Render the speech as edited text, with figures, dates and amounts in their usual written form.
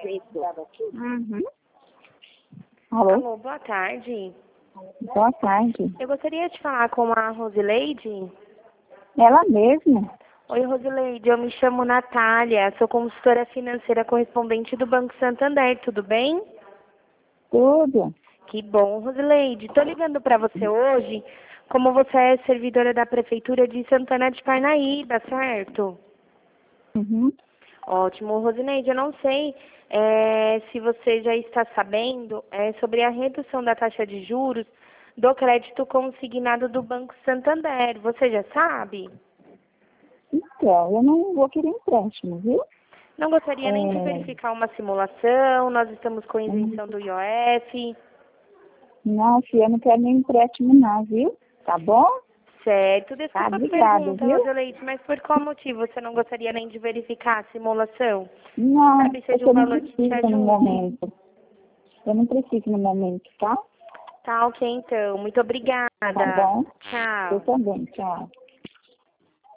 Uhum. Alô? Alô, boa tarde. Boa tarde. Eu gostaria de falar com a Rosileide. Ela mesma? Oi, Rosileide, eu me chamo Natália, sou consultora financeira correspondente do Banco Santander, tudo bem? Tudo. Que bom, Rosileide. Estou ligando para você hoje, como você é servidora da Prefeitura de Santana de Parnaíba, certo? Uhum. Ótimo, Rosineide, eu não sei se você já está sabendo sobre a redução da taxa de juros do crédito consignado do Banco Santander. Você já sabe? Então, eu não vou querer empréstimo, viu? Não gostaria nem de verificar uma simulação, nós estamos com isenção do IOF. Não, filha, eu não quero nem empréstimo não, viu? Tá bom? Certo, Tá, desculpa a obrigada, pergunta, viu? Roseleite, mas por qual motivo você não gostaria nem de verificar a simulação? Não, Sabe, seja porque um eu não valor que te preciso no ajude. momento. Eu não preciso no momento, tá? Tá, ok, então. Muito obrigada. Tá bom? Eu Tchau. também, tchau.